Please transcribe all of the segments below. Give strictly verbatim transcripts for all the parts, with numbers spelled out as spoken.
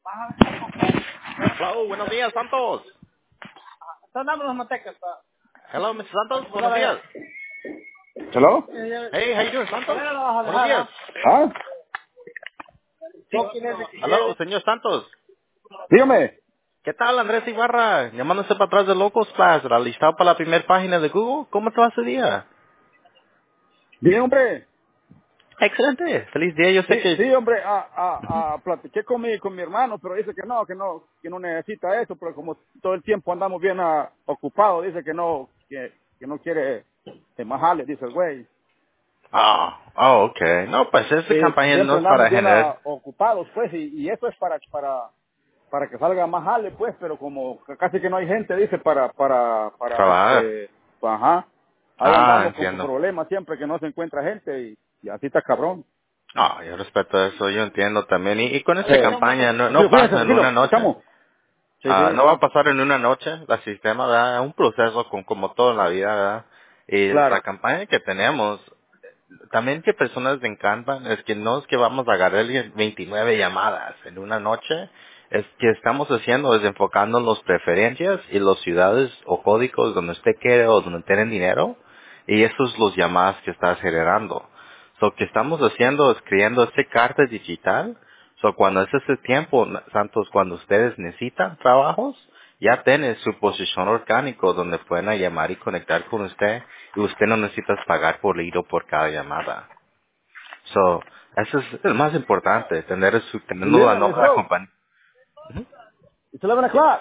Hello, buenos días, Santos. Son dame los mantecas. pa. Hello, mister Santos, Hola, buenos días. vaya. ¿Hello? Eh, ya- Hey, how you doing, Santos? Ahora lo vas a Buenos dejar, días. ¿ah? ¿Ah? Sí. ¿Vos quién es el que Hello, quiere? señor Santos. Dígame. ¿Qué tal, Andrés Ibarra? Llamándose para atrás de Locos Splash, listado para la primera página de Google. ¿Cómo te va ese día? Bien, hombre. Excelente. Feliz día. Yo Sí, sé que... sí, hombre. Ah, ah, ah, platiqué con mi, con mi hermano, pero dice que no, que no, que no necesita eso, pero como todo el tiempo andamos bien ah, ocupados, dice que no, que, que no quiere eh, más jale, dice el güey. Ah, oh, okay. No, pues esta Sí, campaña no siempre es andamos para bien generar ah, ocupados, pues, y, y eso es para, para, para que salga más jale, pues, pero como casi que no hay gente, dice, para, para, para, trabajar. este, ajá, ahí Ah, andamos con entiendo. problemas siempre que no se encuentra gente y, y así está cabrón. Ah, yo respeto eso, yo entiendo también. Y, y con esta Sí. campaña no, Sí, no fíjense, pasa en una tranquilo, noche. estamos. Sí, Ah, sí, no va a claro. pasar en una noche, la sistema, ¿verdad? Es un proceso con, como todo en la vida, ¿verdad? Y la Claro. campaña que tenemos, también que personas le encantan, es que no es que vamos a agarrar veintinueve llamadas en una noche, es que estamos haciendo es enfocando en las preferencias y las ciudades o códigos donde usted quiere o donde tienen dinero, y esos son los llamadas que está generando. Lo que estamos haciendo es creando esta carta digital. So, cuando es ese tiempo, Santos, cuando ustedes necesitan trabajos, ya tienen su posición orgánico donde pueden llamar y conectar con usted y usted no necesita pagar por leído por cada llamada. So, eso es el más importante, tener su, teniendo la Eleven, let's nombre de la go. compañía. It's eleven o'clock.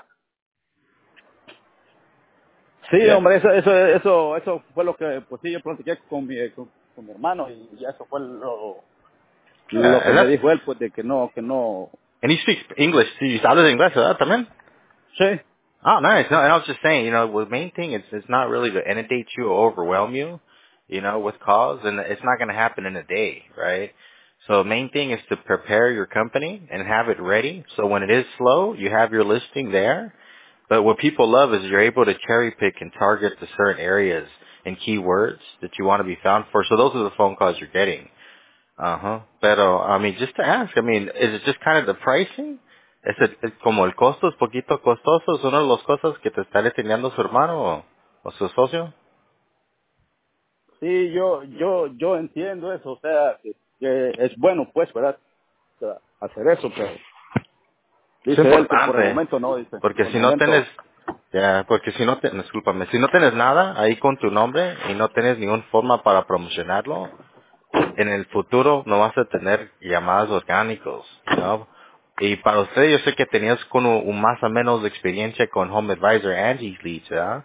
Sí, Yeah. hombre, eso, eso, eso, eso fue lo que, pues sí, yo platiqué con mi, con, con mi hermano y ya eso fue lo, lo Yeah, que and me that's, dijo él, pues de que no, que no. and he speaks English, y habla inglés, ¿verdad? También. Sí. Oh, nice. No, and I was just saying, you know, the main thing is it's not really to inundate you or overwhelm you, you know, with calls, and it's not going to happen in a day, right? So the main thing is to prepare your company and have it ready. So when it is slow, you have your listing there. But what people love is you're able to cherry pick and target the certain areas and keywords that you want to be found for. So those are the phone calls you're getting. Ajá. Pero, I mean, just to ask, I mean, is it just kind of the pricing? ¿Es, el- es como el costo es poquito costoso? ¿Es una de las cosas que te está deteniendo su hermano o, o su socio? Sí, yo, yo, yo entiendo eso, o sea, que, que es bueno, pues, ¿verdad? O sea, hacer eso, pero Es dice él que por el importante, momento no, dice, porque por el si no tienes, momento. ya, porque si no, te, discúlpame, si no tienes nada ahí con tu nombre y no tienes ninguna forma para promocionarlo, en el futuro no vas a tener llamadas orgánicos, ¿no? Y para usted yo sé que tenías con un, un más o menos de experiencia con Home Advisor Angie's Leads, ¿verdad?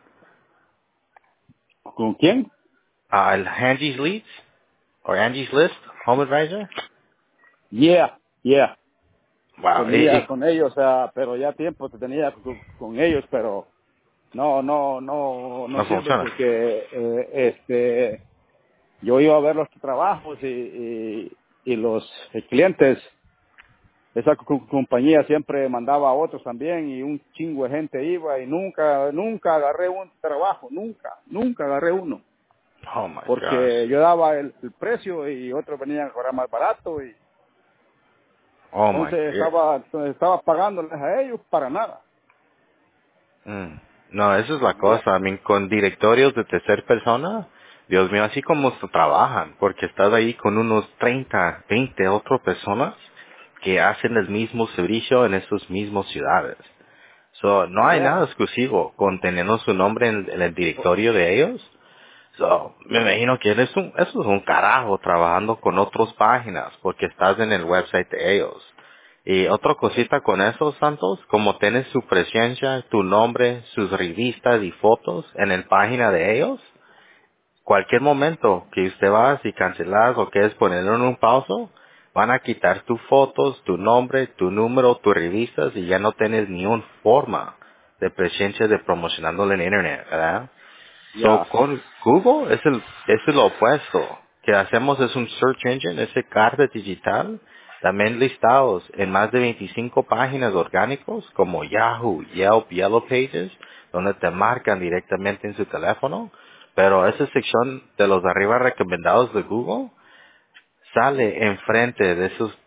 ¿Con quién? Ah, el Angie's Leads o Angie's List, Home Advisor. Yeah, yeah. Wow, y, Tenía y con ellos, o sea, pero ya tiempo te tenía con, con ellos, pero no, no, no, no no sirve funciona. porque eh, este, yo iba a ver los trabajos y, y, y los clientes, esa co- compañía siempre mandaba a otros también y un chingo de gente iba y nunca, nunca agarré un trabajo, nunca, nunca agarré uno, Oh my gosh. porque yo daba el, el precio y otros venían a cobrar más barato y Oh my entonces god. estaba, estaba pagándoles a ellos para nada. Mm. No, esa es la cosa. I mean, con directorios de tercera persona, Dios mío, así como se trabajan, porque estás ahí con unos treinta, veinte otras personas que hacen el mismo servicio en esas mismas ciudades. So, no hay Yeah. nada exclusivo con teniendo su nombre en, en el directorio de ellos. So, me imagino que eres un, eso es un carajo trabajando con otras páginas porque estás en el website de ellos. Y otra cosita con eso, Santos, como tienes su presencia, tu nombre, sus revistas y fotos en la página de ellos, cualquier momento que usted va y cancelas o quieres ponerlo en un pauso, van a quitar tus fotos, tu nombre, tu número, tus revistas y ya no tienes ni una forma de presencia de promocionándolo en internet, ¿verdad? So, Ya, con Google es el, es el opuesto. Que hacemos es un search engine, ese carta digital, también listados en más de veinticinco páginas orgánicos como Yahoo, Yelp, Yellow Pages, donde te marcan directamente en su teléfono. Pero esa sección de los de arriba recomendados de Google sale enfrente de esas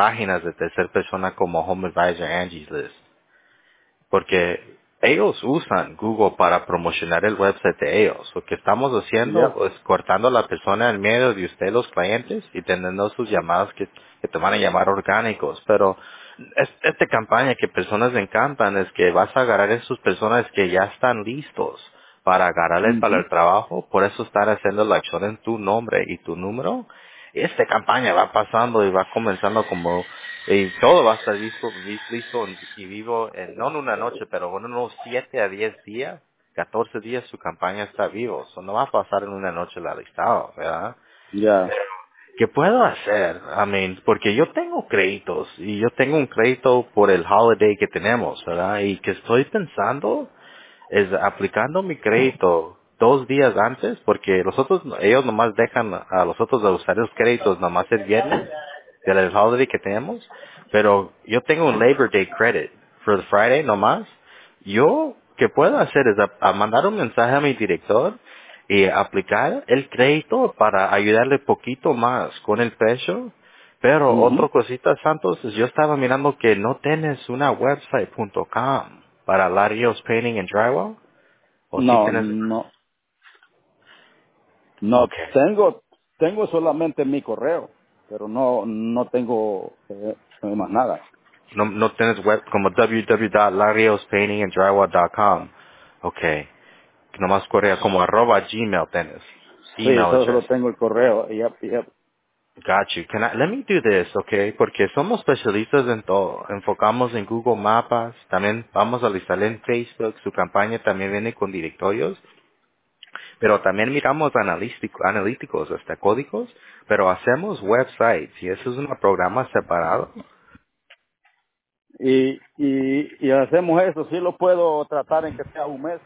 páginas de tercera persona como Home Advisor, Angie's List. Porque ellos usan Google para promocionar el website de ellos. Lo que estamos haciendo Ya. es cortando a la persona en medio de usted, los clientes, y teniendo sus llamadas que, que te van a llamar orgánicos. Pero es- esta campaña que personas le encantan es que vas a agarrar a esas personas que ya están listos para agarrarles para Ujú. el trabajo. Por eso están haciendo la acción en tu nombre y tu número. Esta campaña va pasando y va comenzando como y todo va a estar listo, lis- listo y vivo en, no en una noche, pero en unos siete a diez días, catorce días su campaña está vivo. Eso no va a pasar en una noche la listado, ¿verdad? Ya. ¿Qué puedo hacer? I mean, porque yo tengo créditos y yo tengo un crédito por el holiday que tenemos, ¿verdad? Y que estoy pensando es aplicando mi crédito dos días antes, porque los otros, ellos nomás dejan a los otros a usar los créditos nomás el viernes del holiday que tenemos, pero yo tengo un Labor Day credit for the Friday nomás. Yo, ¿qué puedo hacer? Es a, a mandar un mensaje a mi director y aplicar el crédito para ayudarle poquito más con el precio. Pero Ujú. otra cosita, Santos, es yo estaba mirando que no tienes una website punto com para Larios Painting and Drywall. ¿O sí No, tienes? no, no Okay. tengo, tengo solamente mi correo, pero no, no tengo eh, más nada. No, no tienes web como w w w punto larios painting and drywall punto com. Okay. Nomás correa como arroba gmail tienes. Sí, Email solo, address. solo tengo el correo. Yep, yep. Got you. Can I, let me do this, okay? Porque somos especialistas en todo. Enfocamos en Google Mapas. También vamos a listar en Facebook. Su campaña también viene con directorios. Pero también miramos analítico- analíticos, hasta códigos. Pero hacemos websites. Y eso es un programa separado. Y, y, y hacemos eso, sí lo puedo tratar en que sea un mes.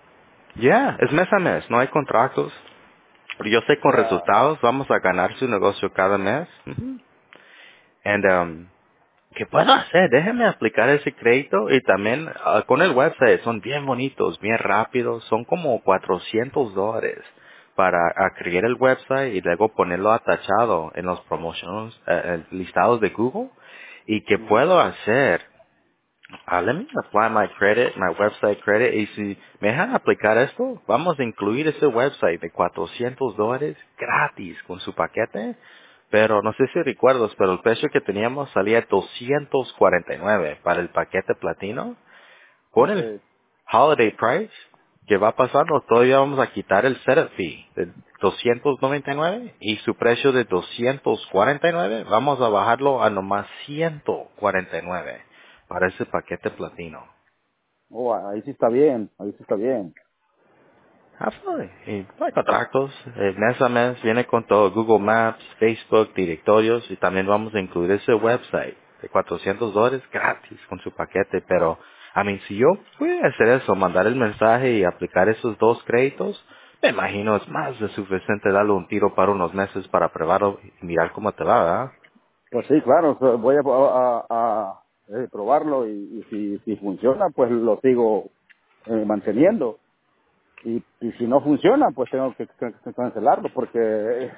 Yeah, es mes a mes. No hay contratos. Pero yo sé con Ah, resultados vamos a ganar su negocio cada mes. Ujú. And, um, ¿qué puedo hacer? Déjeme aplicar ese crédito y también ah, con el website son bien bonitos, bien rápidos, son como cuatrocientos dólares para ah, crear el website y luego ponerlo atachado en los promotions, eh, eh, listados de Google. ¿Y qué ujú. puedo hacer? Ah, let me apply my credit, my website credit, y si me dejan aplicar esto, vamos a incluir ese website de cuatrocientos dólares gratis con su paquete, pero no sé si recuerdas, pero el precio que teníamos salía doscientos cuarenta y nueve para el paquete platino. Con el Sí. holiday price que va pasando, todavía vamos a quitar el setup fee de doscientos noventa y nueve y su precio de doscientos cuarenta y nueve vamos a bajarlo a nomás ciento cuarenta y nueve para ese paquete platino. Oh, ahí sí está bien, ahí sí está bien. Absolutely. Y no hay contratos. Eh, mes a mes viene con todo. Google Maps, Facebook, directorios y también vamos a incluir ese website de cuatrocientos dólares gratis con su paquete. Pero, a mí, si yo pudiera hacer eso, mandar el mensaje y aplicar esos dos créditos, me imagino es más de suficiente darle un tiro para unos meses para probarlo y mirar cómo te va, ¿verdad? Pues sí, claro, so- voy a, a, a, eh, probarlo y, y si, si funciona, pues lo sigo eh, manteniendo. Y, y si no funciona, pues tengo que, que- que cancelarlo porque eh,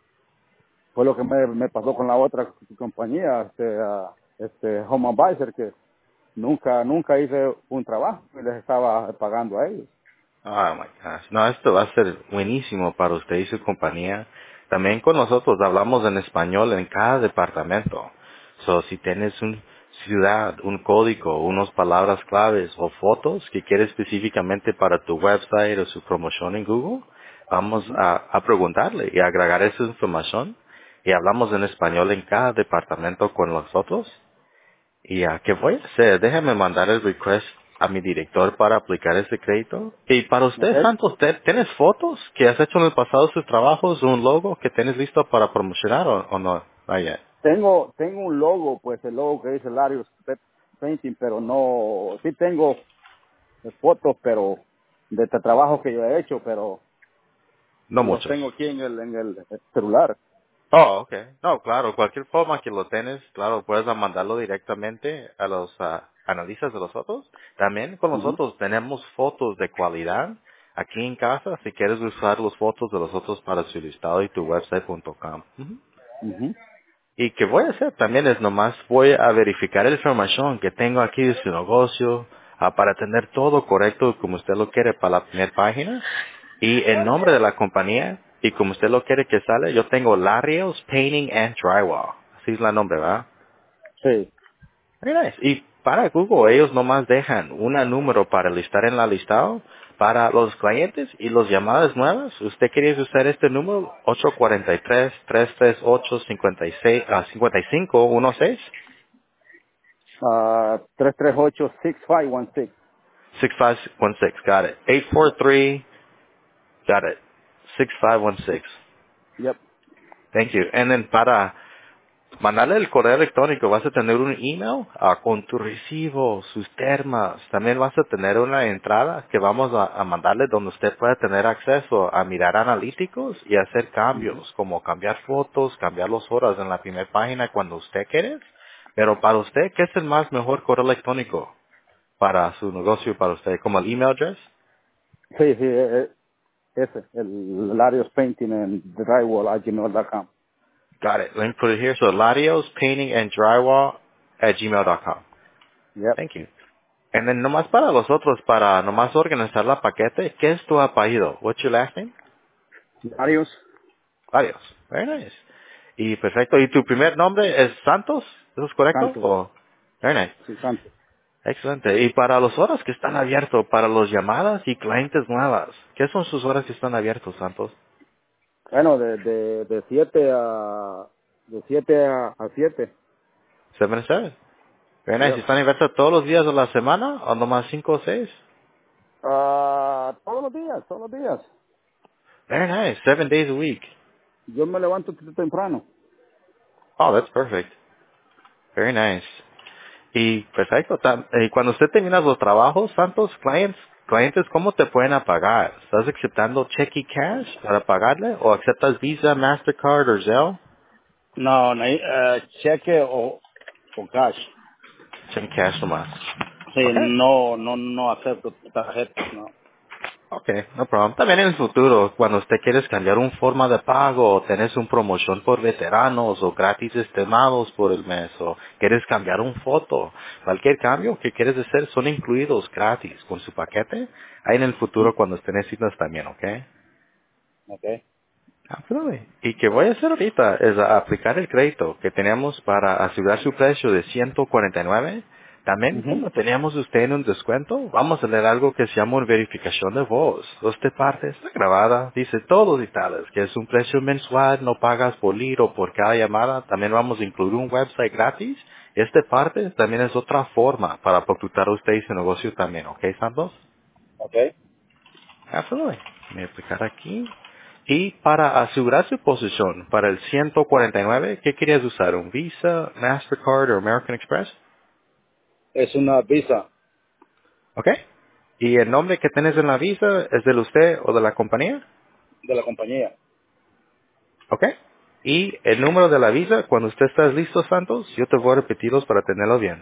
fue lo que me, me pasó con la otra compañía, este, ah, este Home Advisor, que nunca nunca hice un trabajo y les estaba pagando a ellos. Oh my gosh. No, esto va a ser buenísimo para usted y su compañía. También con nosotros hablamos en español en cada departamento. So, si tienes un ciudad, un código, unas palabras claves o fotos que quieres específicamente para tu website o su promoción en Google, vamos Ujú. a, a preguntarle y agregar esa información y hablamos en español en cada departamento con nosotros. ¿Y a qué voy a hacer? Déjame mandar el request a mi director para aplicar ese crédito. Y para usted, Okay. Santos, ¿te- ¿tienes fotos que has hecho en el pasado de sus trabajos, un logo que tienes listo para promocionar o, o no? Vaya. Tengo tengo un logo, pues el logo que dice Larios Pet Painting, pero no, sí tengo fotos, pero de este trabajo que yo he hecho, pero No los muchos. tengo aquí en el en el celular. Oh, okay. No, claro, cualquier forma que lo tienes, claro, puedes mandarlo directamente a los ah, analistas de los otros. También con Ujú, nosotros tenemos fotos de cualidad aquí en casa si quieres usar las fotos de los otros para su listado y tu website punto com. Ujú. ujú. Y que voy a hacer también es nomás voy a verificar la información que tengo aquí de su negocio ah, para tener todo correcto como usted lo quiere para la primera página. Y el nombre de la compañía y como usted lo quiere que sale, yo tengo Larios Painting and Drywall. Así es la nombre, ¿verdad? Sí. Very nice. Y para Google, ellos nomás dejan un número para listar en la listado para los clientes y las llamadas nuevas. ¿Usted quería usar este número? ocho cuatro tres, tres tres ocho, cinco seis, ah, cinco cinco uno seis. Uh, tres tres ocho, six five one six. six five one six. Got it. eight four three. Got it. six five one six. Yep. Thank you. And then para mandarle el correo electrónico, vas a tener un email ah, con tu recibo, sus termas. También vas a tener una entrada que vamos a, a mandarle donde usted pueda tener acceso a mirar analíticos y hacer Ujú. cambios, como cambiar fotos, cambiar las horas en la primera página cuando usted quiere. Pero para usted, ¿qué es el más mejor correo electrónico para su negocio, para usted? ¿Como el email address? Sí, sí, eh, eh, ese, el Larios Painting and Drywall at gmail dot com. Got it. Let me put it here. So, Larios Painting and Drywall at gmail dot com. Yep. Thank you. And then nomás para los otros, para nomás organizar la paquete, ¿qué es tu apellido? What's your last name? Larios Varios. Very nice. Y perfecto. ¿Y tu primer nombre es Santos? ¿Eso es correcto? Santos. O very nice. Sí, Santos. Excelente. Y para las horas que están abiertos, para las llamadas y clientes nuevas, ¿qué son sus horas que están abiertos, Santos? Bueno, de, de, de siete a, de siete a, a siete. Seven to seven. Very nice. Yep. ¿Y están abiertos todos los días de la semana o nomás cinco o seis? Ah, todos los días, todos los días. Very nice. Seven days a week. Yo me levanto t- temprano. Oh, that's perfect. Very nice. Y perfecto. tam- Y cuando usted termina los trabajos, Santos, clientes, clientes, ¿cómo te pueden pagar? ¿Estás aceptando cheque y cash para pagarle? ¿O aceptas Visa, Mastercard o Zelle? No, no, eh, cheque o, o cash. Cheque y cash nomás. Sí, Okay. no, no, no acepto tarjetas, no. Okay, no problem. También en el futuro, cuando usted quiere cambiar un forma de pago o tenés un promoción por veteranos o gratis estimados por el mes o quieres cambiar un foto, cualquier cambio que quieres hacer son incluidos gratis con su paquete. Ahí en el futuro cuando usted necesitas también, ¿ok? Okay. Absolutely. Y que voy a hacer ahorita es a aplicar el crédito que teníamos para asegurar su precio de ciento cuarenta y nueve. También Ujú. como teníamos usted en un descuento, vamos a leer algo que se llama una verificación de voz. Esta parte está grabada, dice todos los detalles, que es un precio mensual, no pagas por lead o por cada llamada. También vamos a incluir un website gratis. Esta parte también es otra forma para procurar a usted y su negocio también, ¿ok, Santos? Okay. Absolutely. Voy a aplicar aquí. Y para asegurar su posición, para el ciento cuarenta y nueve, ¿qué querías usar? ¿Un Visa, Mastercard o American Express? Es una visa ¿Ok? ¿Y el nombre que tienes en la visa es de usted o de la compañía? de la compañía. ¿Ok? Y el número de la visa, cuando usted está listo, Santos, yo te voy a repetirlos para tenerlo bien.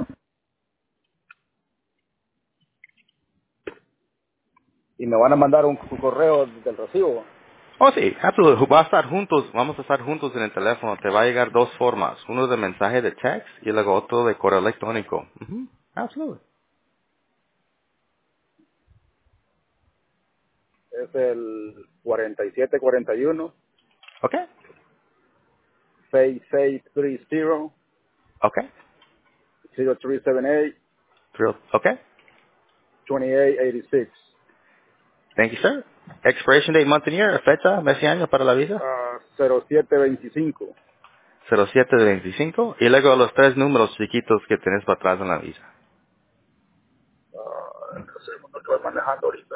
Y me van a mandar un, un correo del recibo. Oh, sí, absolutely. Va a estar juntos, vamos a estar juntos en el teléfono. Te va a llegar dos formas. Uno de mensaje de text y luego otro de correo electrónico. Ujú. Absolutely. Es el cuarenta y siete cuarenta y uno, ¿Ok? seis seis tres cero, ¿Ok? cero tres siete ocho, Thrilled. Okay. dos ocho ocho seis. Thank you, sir. Expiration date, month and year, fecha, mes y año para la visa. Ah, cero siete veinticinco. cero siete de veinticinco. Y luego los tres números chiquitos que tenés para atrás en la visa. Ah, no sé, no estoy manejando ahorita.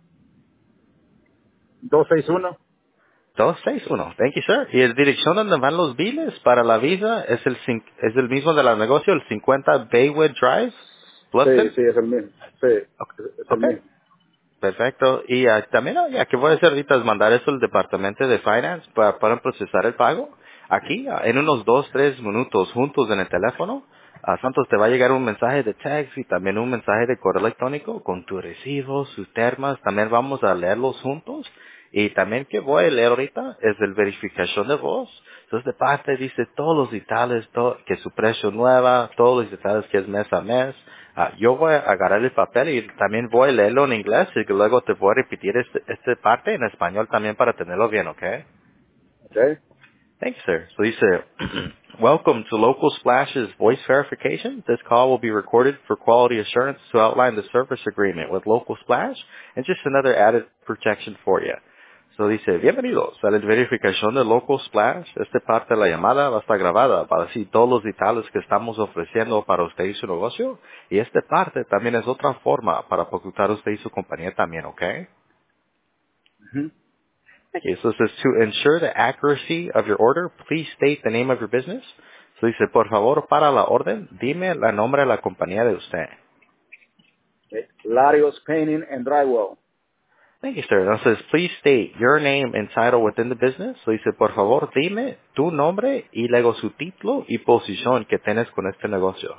dos seis uno. dos seis uno. Thank you, sir. Y el dirección donde van los biles para la visa es el, cin- es el mismo de la negocio, el cincuenta Baywood Drive, Sí, Bluffton. sí, es el mismo. Sí, Ok. es es el Ok. mismo. Perfecto. Y ah, también, ah, ya que voy a hacer ahorita es mandar eso al departamento de finance para, para procesar el pago. Aquí, ah, en unos dos, tres minutos juntos en el teléfono, a Santos te va a llegar un mensaje de text y también un mensaje de correo electrónico con tu recibo, sus termas. También vamos a leerlos juntos. Y también que voy a leer ahorita es el verificación de voz. Entonces de parte dice todos los detalles, todo, que su precio nueva, todos los detalles que es mes a mes. Ah, yo voy a agarrar el papel y también voy a leerlo en inglés y que luego te voy a repetir este, esta parte en español también para tenerlo bien, ¿ok? Okay. Thank you, sir. So dice, welcome to Local Splash's voice verification. This call will be recorded for quality assurance to outline the service agreement with Local Splash and just another added protection for you. So dice, bienvenidos a la verificación de Local Splash. Esta parte de la llamada va a estar grabada para decir todos los detalles que estamos ofreciendo para usted y su negocio. Y esta parte también es otra forma para ocultar usted y su compañía también, ¿ok? Ujú. Okay, so it says to ensure the accuracy of your order, please state the name of your business. So dice, por favor, para la orden, dime el nombre de la compañía de usted. Okay. Larios Painting and Drywall. Thank you, sir. Entonces, please state your name and title within the business. So dice, por favor, dime tu nombre y luego su título y posición que tienes con este negocio.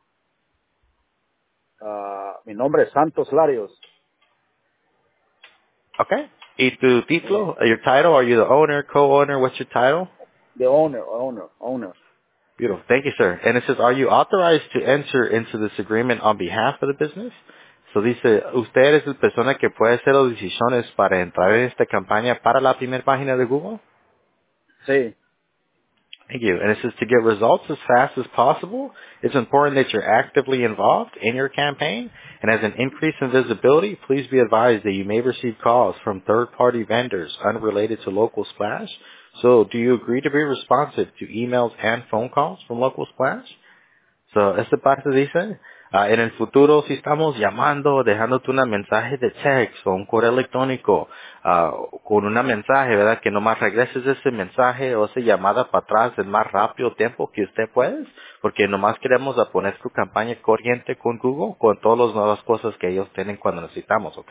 Ah, mi nombre es Santos Larios. Okay? Y tu Eh, título, your title, are you the owner, co-owner, what's your title? the owner, owner, owner. Beautiful. Thank you, sir. And it says, are you authorized to enter into this agreement on behalf of the business? So dice, usted es la persona que puede hacer las decisiones para entrar en esta campaña para la primera página de Google? Sí. Thank you. And it says to get results as fast as possible, it's important that you're actively involved in your campaign. And as an increase in visibility, please be advised that you may receive calls from third-party vendors unrelated to Local Splash. So do you agree to be responsive to emails and phone calls from Local Splash? So, esta parte dice, ah, en el futuro si estamos llamando, dejándote un mensaje de texto o un correo electrónico ah, con un mensaje, ¿verdad? Que nomás regreses ese mensaje o esa llamada para atrás el más rápido tiempo que usted puede, porque nomás queremos a poner su campaña corriente con Google con todas las nuevas cosas que ellos tienen cuando necesitamos, ¿ok?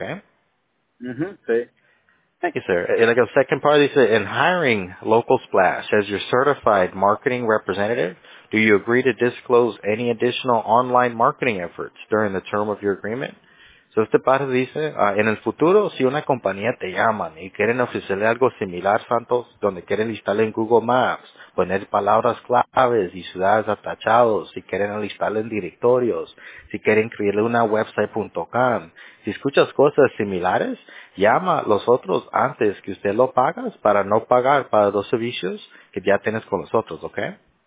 Ujú. Sí. Thank you, sir. And like the second part, they said, in hiring Local Splash as your certified marketing representative, do you agree to disclose any additional online marketing efforts during the term of your agreement? So este parte dice, ah, en el futuro, si una compañía te llaman y quieren ofrecerle algo similar, Santos, donde quieren listarle en Google Maps, poner palabras claves y ciudades atachados, si quieren listarle en directorios, si quieren crearle una website punto com, si escuchas cosas similares, llama a los otros antes que usted lo pagas para no pagar para los servicios que ya tienes con los otros, ¿ok?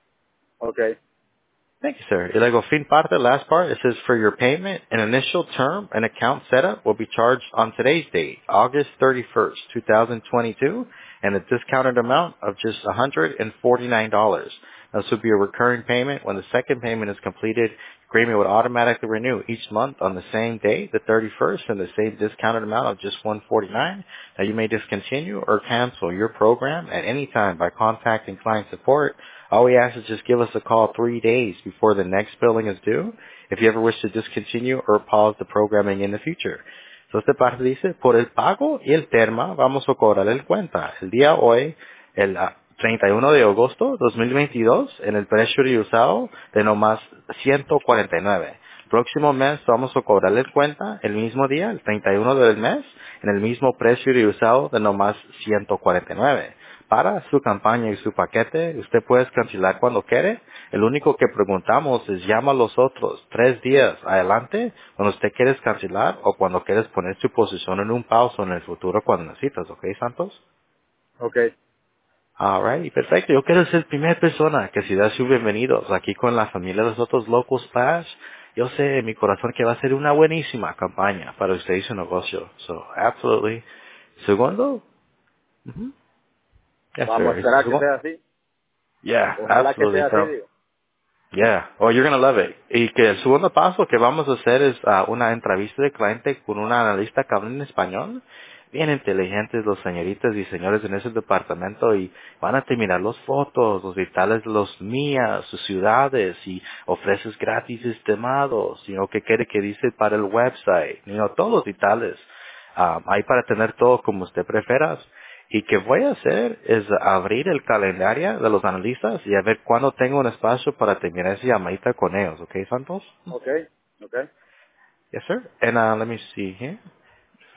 Okay. Thank you, sir. Y luego, fin parte, last part, it says for your payment, an initial term and account setup will be charged on today's date, August thirty-first, twenty twenty-two, and a discounted amount of just one hundred forty-nine dollars. This will be a recurring payment. When the second payment is completed, agreement would automatically renew each month on the same day, the thirty-first, and the same discounted amount of just one hundred forty-nine dollars. Now, you may discontinue or cancel your program at any time by contacting client support. All we ask is just give us a call three days before the next billing is due if you ever wish to discontinue or pause the programming in the future. So esta parte dice, por el pago y el terma vamos a cobrar el cuenta. El día hoy, el ah, treinta y uno de agosto de dos mil veintidós, en el precio de usado de nomás ciento cuarenta y nueve. Próximo mes vamos a cobrar el cuenta el mismo día, el treinta y uno del mes, en el mismo precio de usado de nomás ciento cuarenta y nueve. Para su campaña y su paquete, usted puede cancelar cuando quiere. El único que preguntamos es llama a los otros tres días adelante cuando usted quiere cancelar o cuando quieres poner su posición en un pausa en el futuro cuando necesitas, ¿ok, Santos? Okay. Alright, perfecto. Yo quiero ser la primera persona que se da sus bienvenidos aquí con la familia de los otros Local Splash. Yo sé en mi corazón que va a ser una buenísima campaña para usted y su negocio. So, absolutely. Segundo, mhm, yes, Vamos a sir. esperar que Segu- sea así. yeah, Ojalá que absolutely. sea así, So, digo. yeah. Oh, you're gonna love it. Y que el segundo paso que vamos a hacer es ah, una entrevista de cliente con una analista que habla en español. Bien inteligentes los señoritas y señores en ese departamento y van a terminar las fotos, los detalles de los mías, sus ciudades y ofreces gratis estimados, y lo que quiere que dice para el website, you know, todos los detalles. Ah, ahí para tener todo como usted prefiera. Y que voy a hacer es abrir el calendario de los analistas y a ver cuándo tengo un espacio para terminar esa llamadita con ellos. ¿Ok, Santos? Okay. Okay. Yes, sir. And uh, let me see here.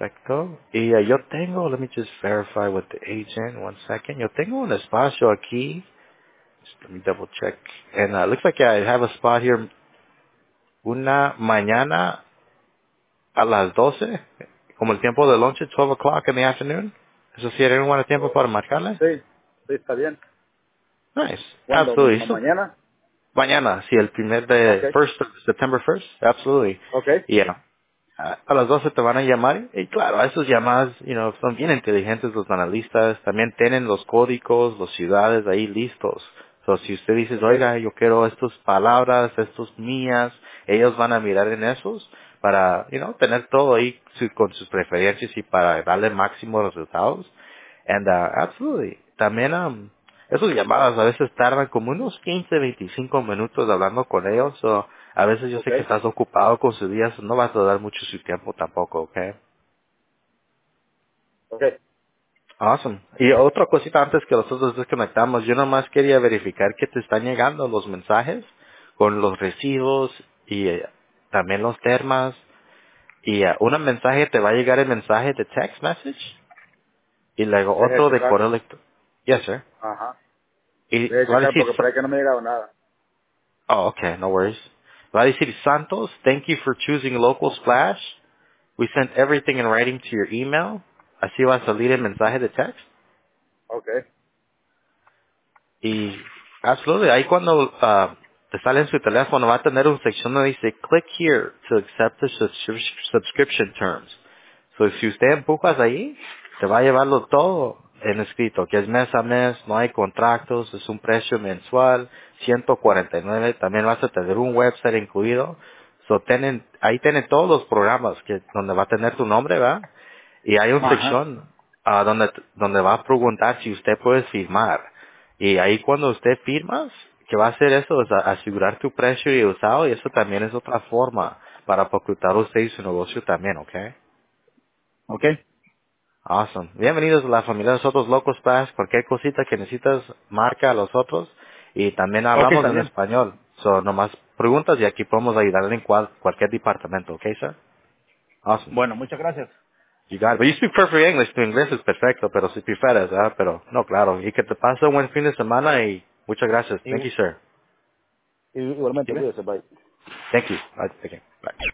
Perfecto. Y eh, yo tengo, let me just verify with the agent, one second. Yo tengo un espacio aquí. Just let me double check. And uh, looks like I have a spot here. Una mañana a las doce, como el tiempo de lunch, twelve o'clock in the afternoon. Eso sí, ¿era un buen tiempo para marcarle? Sí, sí, está bien. Nice. ¿Cuándo? Absolutely. Ma- So, ¿Mañana? mañana, sí, el primer de, Okay, first, September first. Absolutely. okay, Yeah. A a las doce te van a llamar y claro, a esos llamadas, you know, son bien inteligentes los analistas, también tienen los códigos, las ciudades ahí listos. So, si usted dice, okay, oiga, yo quiero estas palabras, estos mías, ellos van a mirar en esos para, you know, tener todo ahí su- con sus preferencias y para darle máximos resultados. And, uh, absolutely. También, um, esas llamadas a veces tardan como unos quince, veinticinco minutos hablando con ellos. So, a veces yo sé que okay, estás ocupado con sus días, no vas a dar mucho su tiempo tampoco, ¿ok? okay, Awesome. Y otra cosita antes que nosotros desconectamos, yo nomás quería verificar que te están llegando los mensajes con los recibos y eh, también los termas. Y eh, un mensaje te va a llegar el mensaje de text message y luego deje otro de checar. correo electrónico. Yes, sir. Ajá, Y deje va a checar decir, porque por ahí que no me ha llegado nada. oh, okay, no worries. Va a decir, Santos, thank you for choosing Local Splash. We sent everything in writing to your email. Así va a salir el mensaje de text. Okay, Y, absolutely, ahí cuando ah, te sale en su teléfono va a tener una sección donde dice, click here to accept the subscri- subscription terms. So, si usted empujas ahí, te va a llevarlo todo en escrito, que es mes a mes, no hay contratos, es un precio mensual, ciento cuarenta y nueve, también vas a tener un website incluido. So, tienen, ahí tienen todos los programas que, donde va a tener tu nombre, ¿verdad? Y hay una ajá, sección ah, donde, donde va a preguntar si usted puede firmar. Y ahí cuando usted firma, que va a hacer eso es a- asegurar tu precio y usado, y eso también es otra forma para ocultar usted y su negocio también, ¿ok? okay, Awesome. Bienvenidos a la familia de Nosotros Locos Pass. Cualquier cosita que necesitas, marca a los otros. Y también okay, hablamos está en bien. español. So, nomás preguntas y aquí podemos ayudarle en cual- cualquier departamento, ¿ok, sir? Awesome. Bueno, muchas gracias. You got it. But you speak perfect English. Tu inglés es perfecto, pero si prefieres, ¿ah? Pero, no, claro. Y que te pase un buen fin de semana y muchas gracias. Y, Thank you, sir. y igualmente, Dime. cuídese, bye. Thank you. Bye. Okay. Bye.